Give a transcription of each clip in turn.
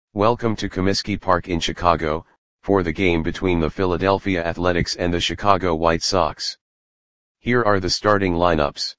Welcome to Comiskey Park in Chicago, for the game between the Philadelphia Athletics and the Chicago White Sox. Here are the starting lineups.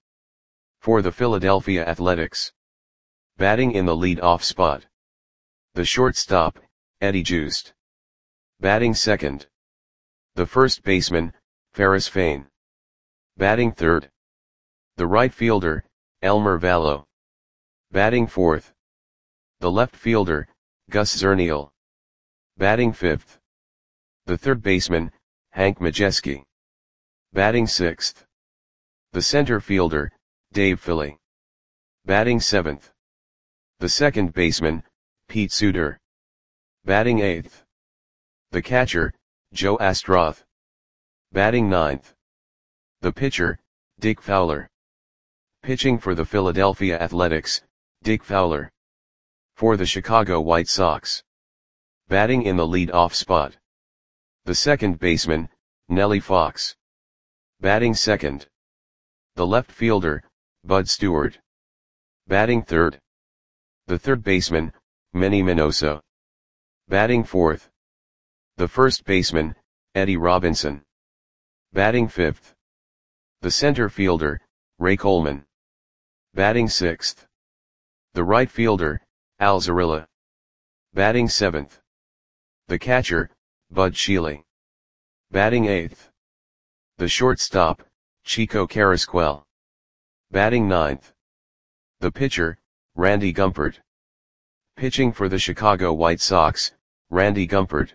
For the Philadelphia Athletics. Batting in the lead-off spot. The shortstop, Eddie Joost. Batting second. The first baseman, Ferris Fain. Batting third. The right fielder, Elmer Valo. Batting fourth. The left fielder, Gus Zernial. Batting fifth. The third baseman, Hank Majeski. Batting sixth. The center fielder, Dave Philly. Batting seventh. The second baseman, Pete Suter. Batting eighth. The catcher, Joe Astroth. Batting ninth. The pitcher, Dick Fowler. Pitching for the Philadelphia Athletics, Dick Fowler. For the Chicago White Sox. Batting in the lead-off spot. The second baseman, Nellie Fox. Batting second. The left fielder, Bud Stewart. Batting third. The third baseman, Manny Minoso. Batting fourth. The first baseman, Eddie Robinson. Batting fifth. The center fielder, Ray Coleman. Batting sixth. The right fielder, Al Zarilla. Batting seventh. The catcher, Bud Shealy. Batting eighth. The shortstop, Chico Carrasquel. Batting ninth. The pitcher, Randy Gumpert. Pitching for the Chicago White Sox, Randy Gumpert.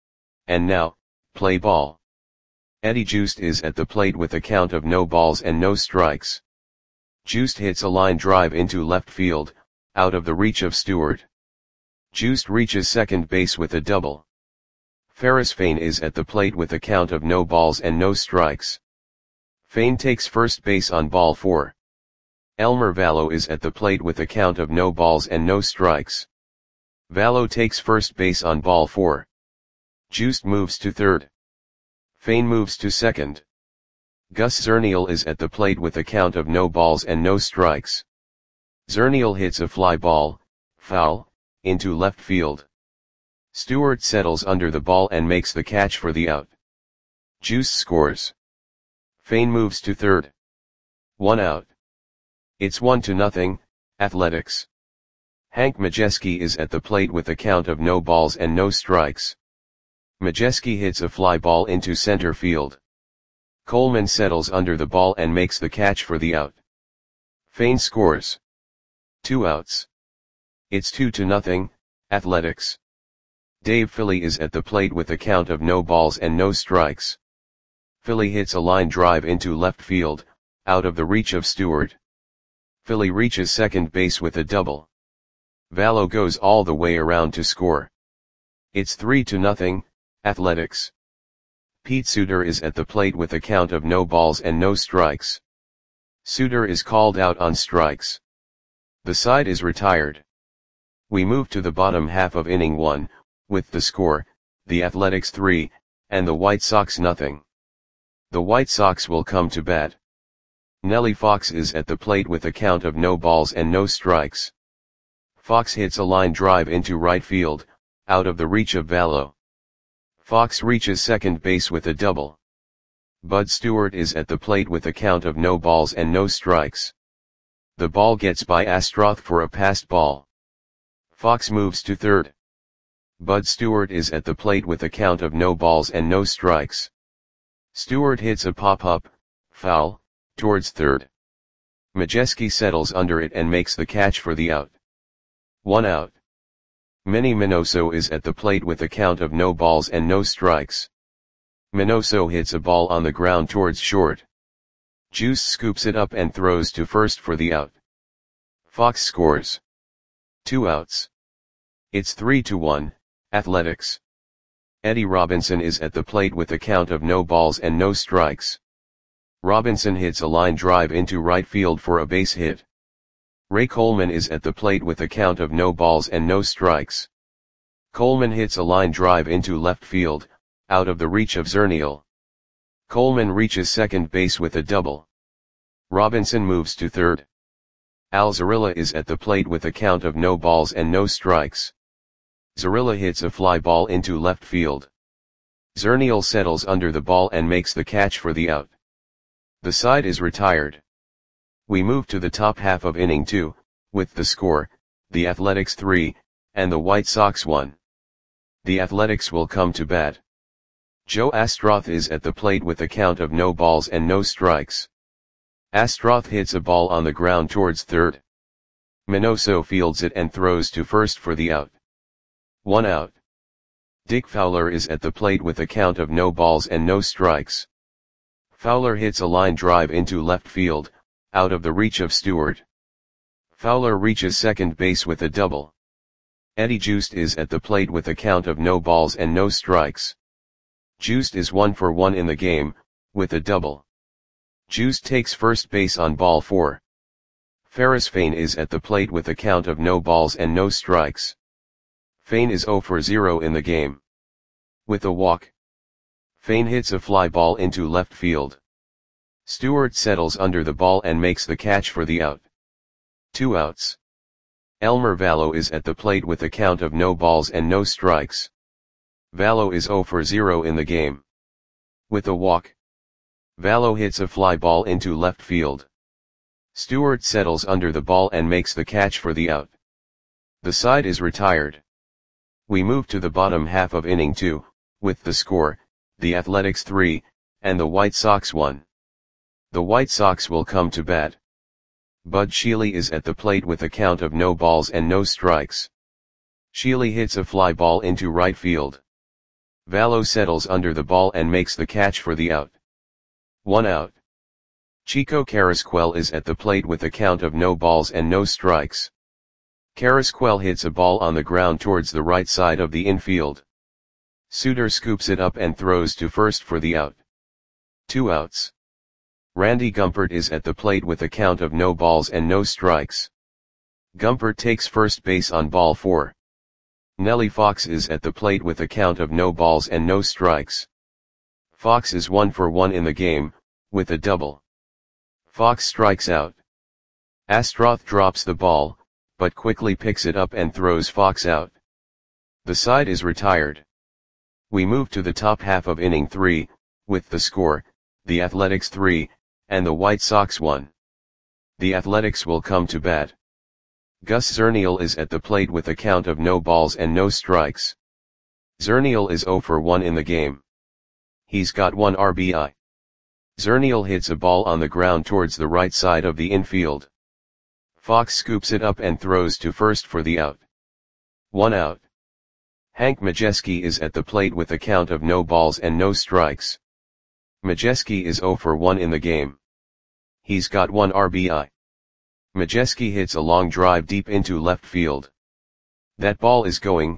And now, play ball. Eddie Joost is at the plate with a count of no balls and no strikes. Joost hits a line drive into left field, out of the reach of Stewart. Joost reaches second base with a double. Ferris Fain is at the plate with a count of no balls and no strikes. Fain takes first base on ball 4. Elmer Valo is at the plate with a count of no balls and no strikes. Valo takes first base on ball 4. Joost moves to third. Fain moves to second. Gus Zernial is at the plate with a count of no balls and no strikes. Zernial hits a fly ball, foul, into left field. Stewart settles under the ball and makes the catch for the out. Joost scores. Fain moves to third. 1 out. It's 1-0, Athletics. Hank Majeski is at the plate with a count of no balls and no strikes. Majeski hits a fly ball into center field. Coleman settles under the ball and makes the catch for the out. Fain scores. 2 outs. It's 2-0, Athletics. Dave Philly is at the plate with a count of no balls and no strikes. Philly hits a line drive into left field, out of the reach of Stewart. Philly reaches second base with a double. Valo goes all the way around to score. It's 3-0, Athletics. Pete Suter is at the plate with a count of no balls and no strikes. Suter is called out on strikes. The side is retired. We move to the bottom half of inning 1, with the score, the Athletics 3, and the White Sox nothing. The White Sox will come to bat. Nellie Fox is at the plate with a count of no balls and no strikes. Fox hits a line drive into right field, out of the reach of Valo. Fox reaches second base with a double. Bud Stewart is at the plate with a count of no balls and no strikes. The ball gets by Astroth for a passed ball. Fox moves to third. Bud Stewart is at the plate with a count of no balls and no strikes. Stewart hits a pop-up, foul, towards third. Majeski settles under it and makes the catch for the out. 1 out. Manny Minoso is at the plate with a count of no balls and no strikes. Minoso hits a ball on the ground towards short. Joost scoops it up and throws to first for the out. Fox scores. 2 outs. It's 3-1, Athletics. Eddie Robinson is at the plate with a count of no balls and no strikes. Robinson hits a line drive into right field for a base hit. Ray Coleman is at the plate with a count of no balls and no strikes. Coleman hits a line drive into left field, out of the reach of Zernial. Coleman reaches second base with a double. Robinson moves to third. Al Zarilla is at the plate with a count of no balls and no strikes. Zarilla hits a fly ball into left field. Zernial settles under the ball and makes the catch for the out. The side is retired. We move to the top half of inning 2, with the score, the Athletics 3, and the White Sox 1. The Athletics will come to bat. Joe Astroth is at the plate with a count of no balls and no strikes. Astroth hits a ball on the ground towards third. Minoso fields it and throws to first for the out. 1 out. Dick Fowler is at the plate with a count of no balls and no strikes. Fowler hits a line drive into left field, out of the reach of Stewart. Fowler reaches second base with a double. Eddie Joost is at the plate with a count of no balls and no strikes. Joost is 1 for 1 in the game, with a double. Joost takes first base on ball 4. Ferris Fain is at the plate with a count of no balls and no strikes. Fain is 0 for 0 in the game. With a walk. Fain hits a fly ball into left field. Stewart settles under the ball and makes the catch for the out. 2 outs. Elmer Vallo is at the plate with a count of no balls and no strikes. Vallo is 0 for 0 in the game. With a walk. Vallo hits a fly ball into left field. Stewart settles under the ball and makes the catch for the out. The side is retired. We move to the bottom half of inning 2, with the score, the Athletics 3, and the White Sox 1. The White Sox will come to bat. Bud Shealy is at the plate with a count of no balls and no strikes. Shealy hits a fly ball into right field. Vallo settles under the ball and makes the catch for the out. 1 out. Chico Carrasquel is at the plate with a count of no balls and no strikes. Carrasquel hits a ball on the ground towards the right side of the infield. Suter scoops it up and throws to first for the out. 2 outs. Randy Gumpert is at the plate with a count of no balls and no strikes. Gumpert takes first base on ball 4. Nellie Fox is at the plate with a count of no balls and no strikes. Fox is 1 for 1 in the game, with a double. Fox strikes out. Astroth drops the ball, but quickly picks it up and throws Fox out. The side is retired. We move to the top half of inning 3, with the score, the Athletics 3, and the White Sox 1. The Athletics will come to bat. Gus Zernial is at the plate with a count of no balls and no strikes. Zernial is 0 for 1 in the game. He's got 1 RBI. Zernial hits a ball on the ground towards the right side of the infield. Fox scoops it up and throws to first for the out. 1 out. Hank Majeski is at the plate with a count of no balls and no strikes. Majeski is 0 for 1 in the game. He's got 1 RBI. Majeski hits a long drive deep into left field. That ball is gone.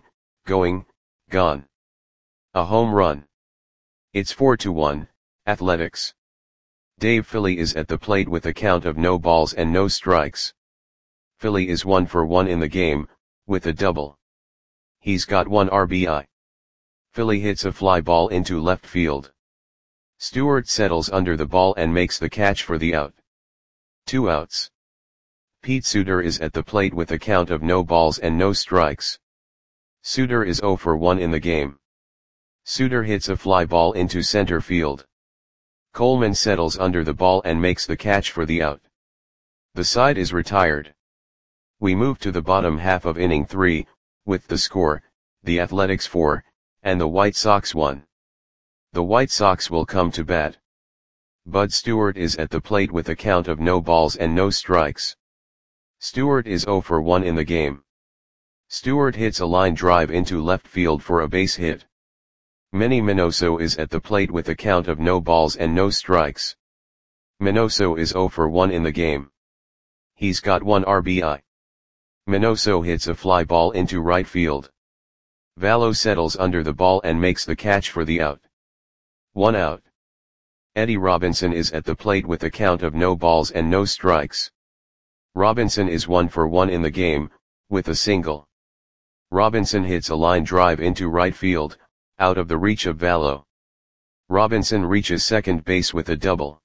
A home run. It's 4-1, Athletics. Dave Philly is at the plate with a count of no balls and no strikes. Philly is 1 for 1 in the game, with a double. He's got 1 RBI. Philly hits a fly ball into left field. Stewart settles under the ball and makes the catch for the out. 2 outs. Pete Suter is at the plate with a count of no balls and no strikes. Suter is 0 for 1 in the game. Suter hits a fly ball into center field. Coleman settles under the ball and makes the catch for the out. The side is retired. We move to the bottom half of inning 3, with the score, the Athletics 4, and the White Sox 1. The White Sox will come to bat. Bud Stewart is at the plate with a count of no balls and no strikes. Stewart is 0 for 1 in the game. Stewart hits a line drive into left field for a base hit. Manny Minoso is at the plate with a count of no balls and no strikes. Minoso is 0 for 1 in the game. He's got 1 RBI. Minoso hits a fly ball into right field. Vallo settles under the ball and makes the catch for the out. 1 out. Eddie Robinson is at the plate with a count of no balls and no strikes. Robinson is 1 for 1 in the game, with a single. Robinson hits a line drive into right field, out of the reach of Vallo. Robinson reaches second base with a double.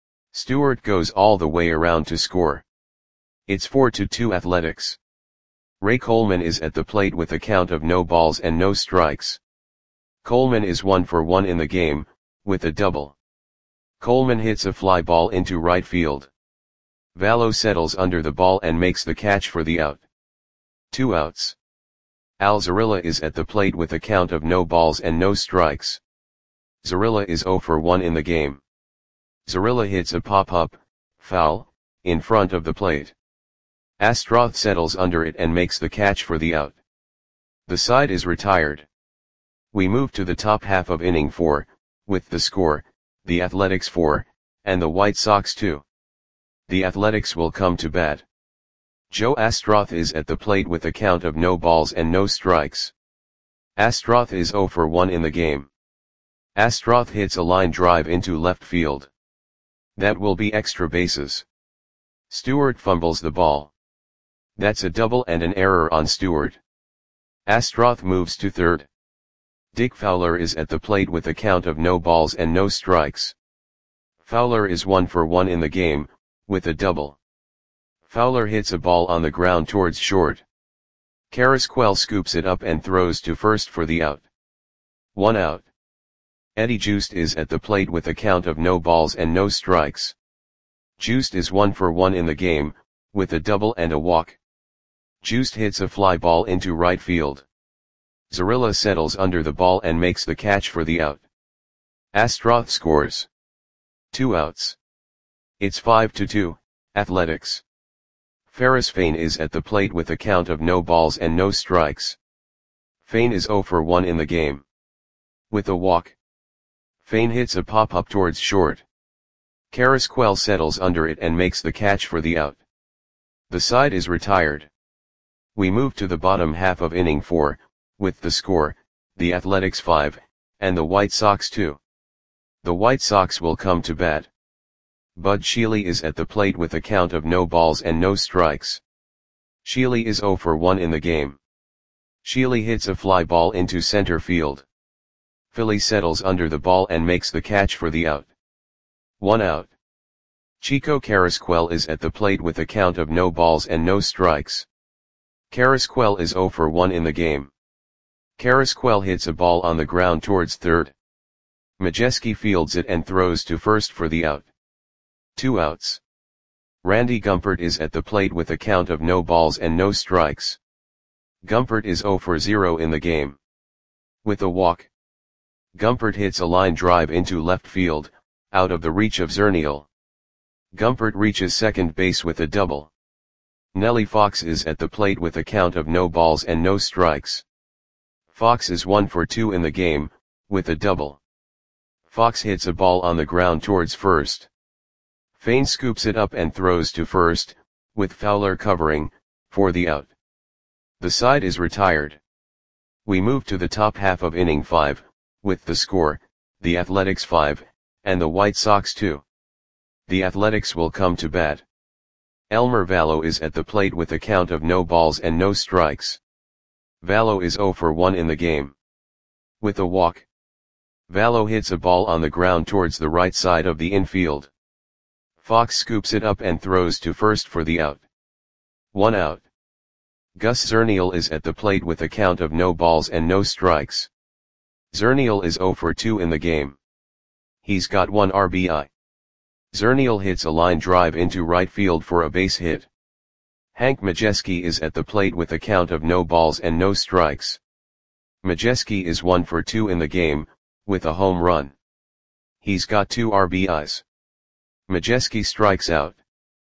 Stewart goes all the way around to score. It's 4-2 Athletics. Ray Coleman is at the plate with a count of no balls and no strikes. Coleman is 1 for 1 in the game, with a double. Coleman hits a fly ball into right field. Vallo settles under the ball and makes the catch for the out. 2 outs. Al Zarilla is at the plate with a count of no balls and no strikes. Zarilla is 0 for 1 in the game. Zarilla hits a pop-up, foul, in front of the plate. Astroth settles under it and makes the catch for the out. The side is retired. We move to the top half of inning 4, with the score, the Athletics 4, and the White Sox 2. The Athletics will come to bat. Joe Astroth is at the plate with a count of no balls and no strikes. Astroth is 0 for 1 in the game. Astroth hits a line drive into left field. That will be extra bases. Stewart fumbles the ball. That's a double and an error on Stewart. Astroth moves to third. Dick Fowler is at the plate with a count of no balls and no strikes. Fowler is 1 for 1 in the game, with a double. Fowler hits a ball on the ground towards short. Carrasquel scoops it up and throws to first for the out. 1 out. Eddie Joost is at the plate with a count of no balls and no strikes. Joost is 1 for 1 in the game, with a double and a walk. Joost hits a fly ball into right field. Zarilla settles under the ball and makes the catch for the out. Astroth scores. 2 outs. It's 5-2, Athletics. Ferris Fain is at the plate with a count of no balls and no strikes. Fain is 0 for 1 in the game. With a walk. Fain hits a pop-up towards short. Carrasquel settles under it and makes the catch for the out. The side is retired. We move to the bottom half of inning 4, with the score, the Athletics 5, and the White Sox 2. The White Sox will come to bat. Bud Sheely is at the plate with a count of no balls and no strikes. Sheely is 0 for 1 in the game. Sheely hits a fly ball into center field. Philly settles under the ball and makes the catch for the out. 1 out. Chico Carrasquel is at the plate with a count of no balls and no strikes. Carrasquel is 0 for 1 in the game. Carrasquel hits a ball on the ground towards third. Majeski fields it and throws to first for the out. 2 outs. Randy Gumpert is at the plate with a count of no balls and no strikes. Gumpert is 0 for 0 in the game. With a walk. Gumpert hits a line drive into left field, out of the reach of Zernial. Gumpert reaches second base with a double. Nellie Fox is at the plate with a count of no balls and no strikes. Fox is 1 for 2 in the game, with a double. Fox hits a ball on the ground towards first. Fain scoops it up and throws to first, with Fowler covering, for the out. The side is retired. We move to the top half of inning 5, with the score, the Athletics 5, and the White Sox 2. The Athletics will come to bat. Elmer Vallo is at the plate with a count of no balls and no strikes. Vallo is 0 for 1 in the game. With a walk. Vallo hits a ball on the ground towards the right side of the infield. Fox scoops it up and throws to first for the out. 1 out. Gus Zernial is at the plate with a count of no balls and no strikes. Zernial is 0 for 2 in the game. He's got 1 RBI. Zernial hits a line drive into right field for a base hit. Hank Majeski is at the plate with a count of no balls and no strikes. Majeski is 1 for 2 in the game, with a home run. He's got 2 RBIs. Majeski strikes out.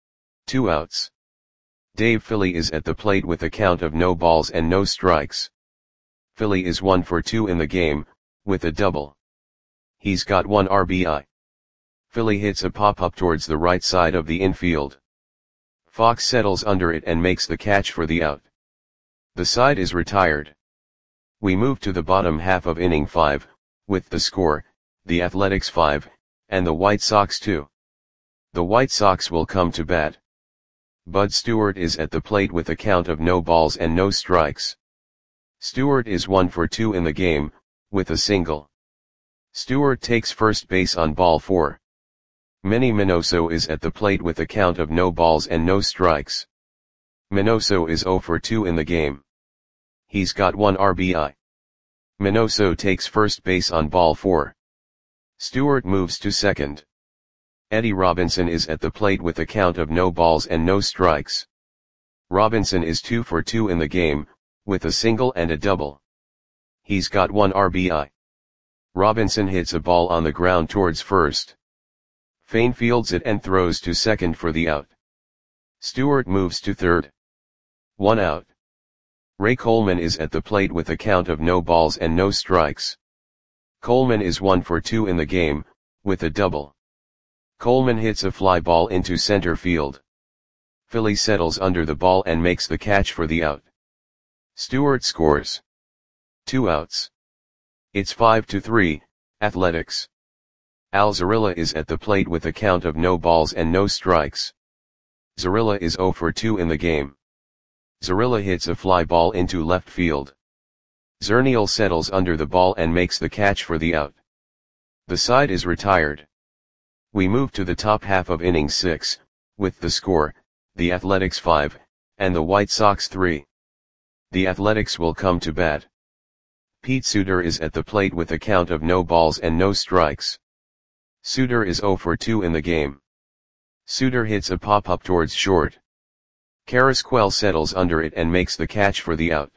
2 outs. Dave Philly is at the plate with a count of no balls and no strikes. Philly is 1 for 2 in the game, with a double. He's got 1 RBI. Philly hits a pop-up towards the right side of the infield. Fox settles under it and makes the catch for the out. The side is retired. We move to the bottom half of inning 5, with the score, the Athletics 5, and the White Sox 2. The White Sox will come to bat. Bud Stewart is at the plate with a count of no balls and no strikes. Stewart is 1 for 2 in the game, with a single. Stewart takes first base on ball 4. Manny Minoso is at the plate with a count of no balls and no strikes. Minoso is 0 for 2 in the game. He's got 1 RBI. Minoso takes first base on ball 4. Stewart moves to second. Eddie Robinson is at the plate with a count of no balls and no strikes. Robinson is 2 for 2 in the game, with a single and a double. He's got 1 RBI. Robinson hits a ball on the ground towards first. Fain fields it and throws to second for the out. Stewart moves to third. 1 out. Ray Coleman is at the plate with a count of no balls and no strikes. Coleman is 1 for 2 in the game, with a double. Coleman hits a fly ball into center field. Philly settles under the ball and makes the catch for the out. Stewart scores. 2 outs. It's 5-3, Athletics. Al Zarilla is at the plate with a count of no balls and no strikes. Zarilla is 0 for 2 in the game. Zarilla hits a fly ball into left field. Zernial settles under the ball and makes the catch for the out. The side is retired. We move to the top half of inning 6, with the score, the Athletics 5, and the White Sox 3. The Athletics will come to bat. Pete Suter is at the plate with a count of no balls and no strikes. Suter is 0 for 2 in the game. Suter hits a pop-up towards short. Carrasquel settles under it and makes the catch for the out.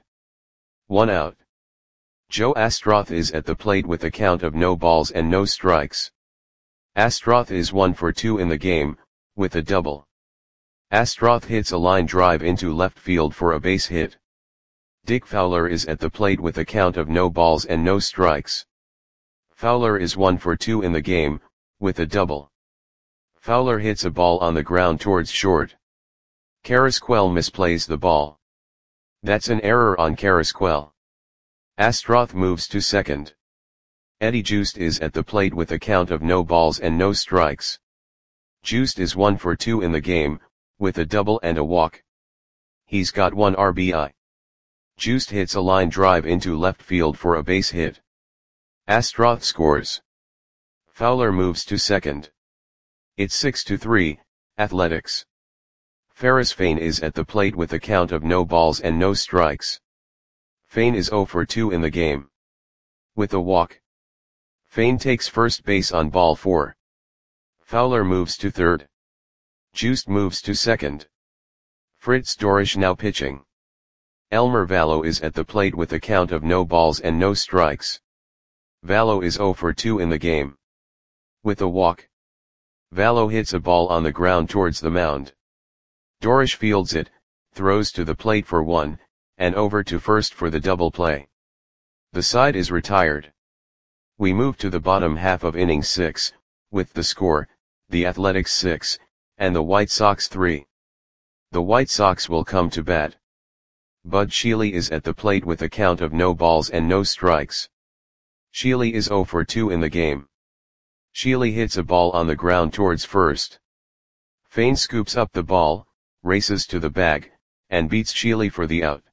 1 out. Joe Astroth is at the plate with a count of no balls and no strikes. Astroth is 1 for 2 in the game, with a double. Astroth hits a line drive into left field for a base hit. Dick Fowler is at the plate with a count of no balls and no strikes. Fowler is 1 for 2 in the game, with a double. Fowler hits a ball on the ground towards short. Carrasquel misplays the ball. That's an error on Carrasquel. Astroth moves to second. Eddie Joost is at the plate with a count of no balls and no strikes. Joost is 1 for 2 in the game, with a double and a walk. He's got 1 RBI. Joost hits a line drive into left field for a base hit. Astroth scores. Fowler moves to second. It's 6-3, Athletics. Ferris Fain is at the plate with a count of no balls and no strikes. Fain is 0 for 2 in the game. With a walk. Fain takes first base on ball 4. Fowler moves to third. Joost moves to second. Fritz Dorisch now pitching. Elmer Vallo is at the plate with a count of no balls and no strikes. Vallo is 0 for 2 in the game. With a walk. Vallo hits a ball on the ground towards the mound. Dorisch fields it, throws to the plate for 1, and over to first for the double play. The side is retired. We move to the bottom half of inning 6, with the score, the Athletics 6, and the White Sox 3. The White Sox will come to bat. Bud Shealy is at the plate with a count of no balls and no strikes. Shealy is 0 for 2 in the game. Shealy hits a ball on the ground towards first. Fain scoops up the ball, races to the bag, and beats Shealy for the out.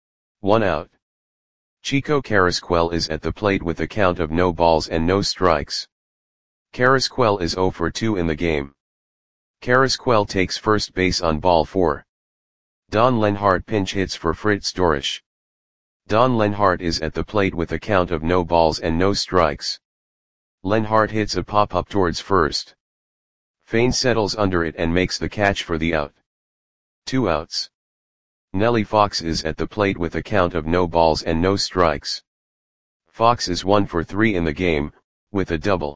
1 out. Chico Carrasquel is at the plate with a count of no balls and no strikes. Carrasquel is 0 for 2 in the game. Carrasquel takes first base on ball 4. Don Lenhart pinch hits for Fritz Dorisch. Don Lenhart is at the plate with a count of no balls and no strikes. Lenhart hits a pop-up towards first. Fain settles under it and makes the catch for the out. 2 outs. Nellie Fox is at the plate with a count of no balls and no strikes. Fox is 1 for 3 in the game, with a double.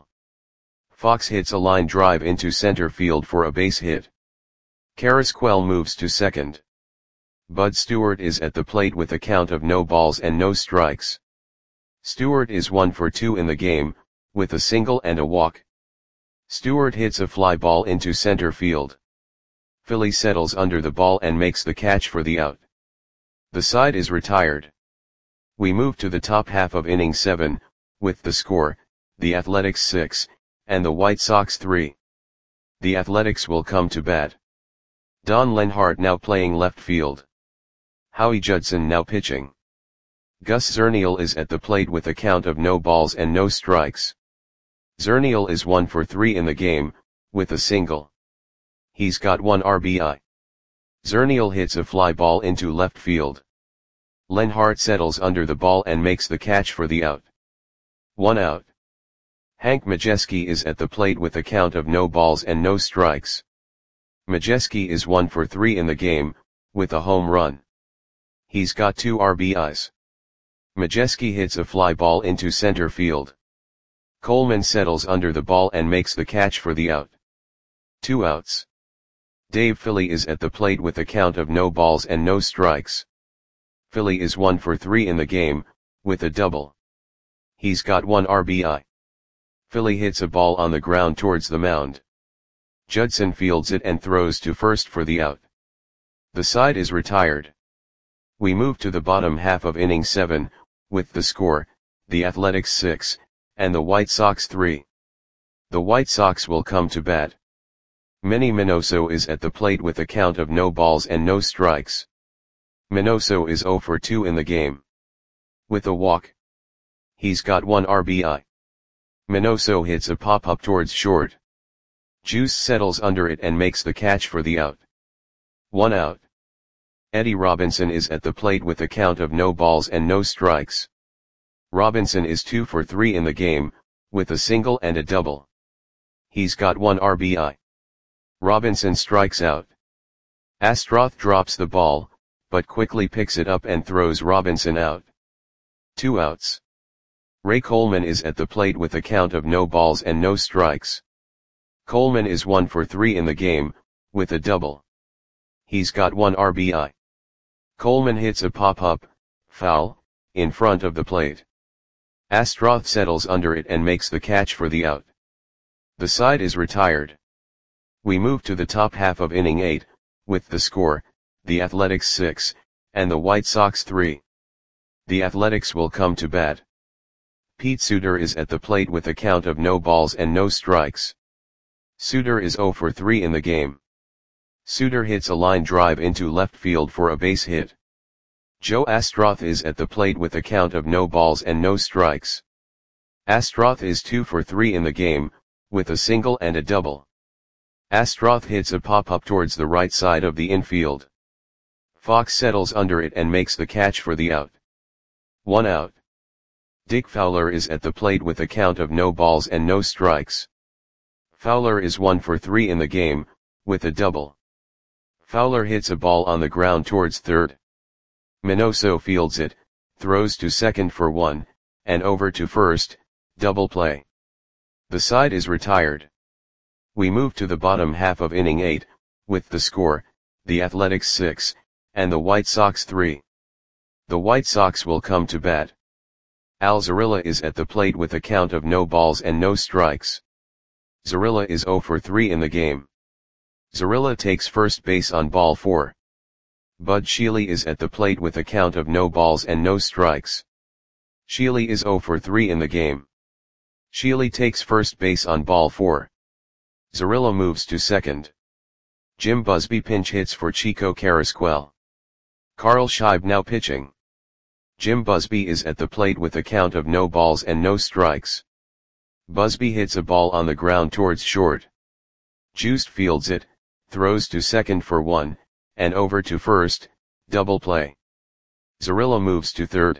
Fox hits a line drive into center field for a base hit. Carrasquel moves to second. Bud Stewart is at the plate with a count of no balls and no strikes. Stewart is 1 for 2 in the game, with a single and a walk. Stewart hits a fly ball into center field. Philly settles under the ball and makes the catch for the out. The side is retired. We move to the top half of inning 7, with the score, the Athletics 6, and the White Sox 3. The Athletics will come to bat. Don Lenhart now playing left field. Howie Judson now pitching. Gus Zernial is at the plate with a count of no balls and no strikes. Zernial is 1 for 3 in the game, with a single. He's got 1 RBI. Zernial hits a fly ball into left field. Lenhart settles under the ball and makes the catch for the out. 1 out. Hank Majeski is at the plate with a count of no balls and no strikes. Majeski is 1 for 3 in the game, with a home run. He's got 2 RBIs. Majeski hits a fly ball into center field. Coleman settles under the ball and makes the catch for the out. 2 outs. Dave Philly is at the plate with a count of no balls and no strikes. Philly is 1 for 3 in the game, with a double. He's got 1 RBI. Philly hits a ball on the ground towards the mound. Judson fields it and throws to first for the out. The side is retired. We move to the bottom half of inning 7, with the score, the Athletics 6, and the White Sox 3. The White Sox will come to bat. Manny Minoso is at the plate with a count of no balls and no strikes. Minoso is 0 for 2 in the game. With a walk. He's got 1 RBI. Minoso hits a pop-up towards short. Juice settles under it and makes the catch for the out. 1 out. Eddie Robinson is at the plate with a count of no balls and no strikes. Robinson is 2 for 3 in the game, with a single and a double. He's got 1 RBI. Robinson strikes out. Astroth drops the ball, but quickly picks it up and throws Robinson out. 2 outs. Ray Coleman is at the plate with a count of no balls and no strikes. Coleman is 1 for 3 in the game, with a double. He's got 1 RBI. Coleman hits a pop-up, foul, in front of the plate. Astroth settles under it and makes the catch for the out. The side is retired. We move to the top half of inning 8, with the score, the Athletics 6, and the White Sox 3. The Athletics will come to bat. Pete Suter is at the plate with a count of no balls and no strikes. Suter is 0 for 3 in the game. Suter hits a line drive into left field for a base hit. Joe Astroth is at the plate with a count of no balls and no strikes. Astroth is 2 for 3 in the game, with a single and a double. Astroth hits a pop-up towards the right side of the infield. Fox settles under it and makes the catch for the out. 1 out. Dick Fowler is at the plate with a count of no balls and no strikes. Fowler is 1 for 3 in the game, with a double. Fowler hits a ball on the ground towards third. Minoso fields it, throws to second for 1, and over to first, double play. The side is retired. We move to the bottom half of inning 8, with the score, the Athletics 6, and the White Sox 3. The White Sox will come to bat. Al Zarilla is at the plate with a count of no balls and no strikes. Zarilla is 0 for 3 in the game. Zarilla takes first base on ball 4. Bud Shealy is at the plate with a count of no balls and no strikes. Shealy is 0 for 3 in the game. Shealy takes first base on ball 4. Zarilla moves to second. Jim Busby pinch hits for Chico Carrasquel. Carl Scheib now pitching. Jim Busby is at the plate with a count of no balls and no strikes. Busby hits a ball on the ground towards short. Juiced fields it, throws to second for 1, and over to first, double play. Zarilla moves to third.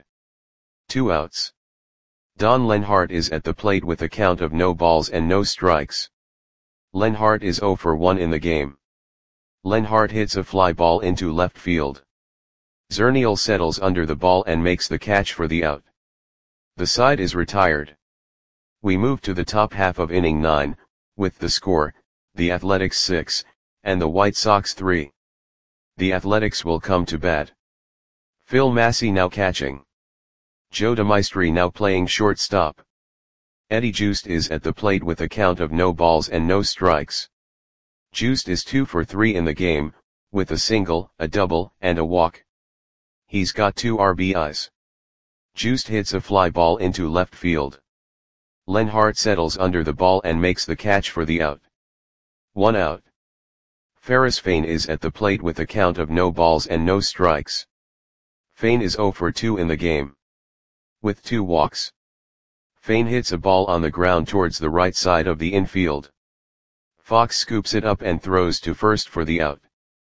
2 outs. Don Lenhart is at the plate with a count of no balls and no strikes. Lenhart is 0 for 1 in the game. Lenhart hits a fly ball into left field. Zernial settles under the ball and makes the catch for the out. The side is retired. We move to the top half of inning 9, with the score, the Athletics 6, and the White Sox 3. The Athletics will come to bat. Phil Massey now catching. Joe DeMaestri now playing shortstop. Eddie Juiced is at the plate with a count of no balls and no strikes. Juiced is 2 for 3 in the game, with a single, a double, and a walk. He's got 2 RBIs. Juiced hits a fly ball into left field. Lenhart settles under the ball and makes the catch for the out. 1 out. Ferris Fain is at the plate with a count of no balls and no strikes. Fain is 0 for 2 in the game. With 2 walks. Fain hits a ball on the ground towards the right side of the infield. Fox scoops it up and throws to first for the out.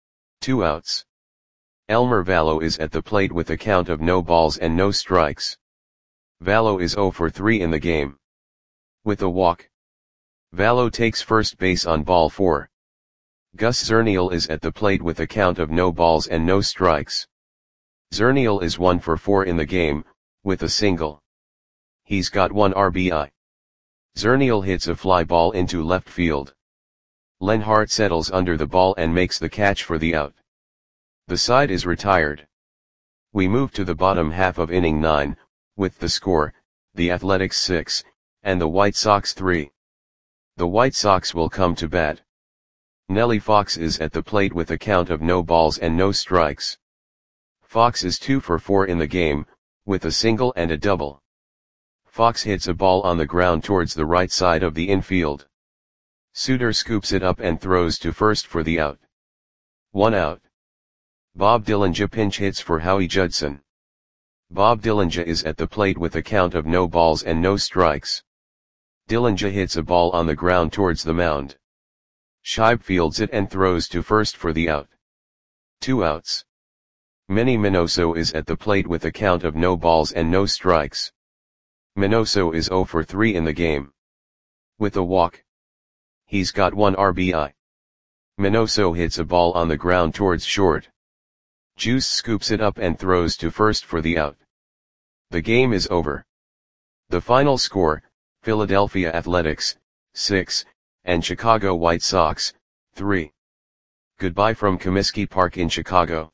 2 outs. Elmer Valo is at the plate with a count of no balls and no strikes. Valo is 0 for 3 in the game. With a walk. Valo takes first base on ball 4. Gus Zernial is at the plate with a count of no balls and no strikes. Zernial is 1 for 4 in the game, with a single. He's got 1 RBI. Zernial hits a fly ball into left field. Len Hart settles under the ball and makes the catch for the out. The side is retired. We move to the bottom half of inning 9, with the score, the Athletics 6, and the White Sox 3. The White Sox will come to bat. Nellie Fox is at the plate with a count of no balls and no strikes. Fox is 2 for 4 in the game, with a single and a double. Fox hits a ball on the ground towards the right side of the infield. Suter scoops it up and throws to first for the out. 1 out. Bob Dillinger pinch hits for Howie Judson. Bob Dillinger is at the plate with a count of no balls and no strikes. Dillinger hits a ball on the ground towards the mound. Scheib fields it and throws to first for the out. 2 outs. Manny Minoso is at the plate with a count of no balls and no strikes. Minoso is 0 for 3 in the game. With a walk. He's got 1 RBI. Minoso hits a ball on the ground towards short. Juice scoops it up and throws to first for the out. The game is over. The final score, Philadelphia Athletics, 6, and Chicago White Sox, 3. Goodbye from Comiskey Park in Chicago.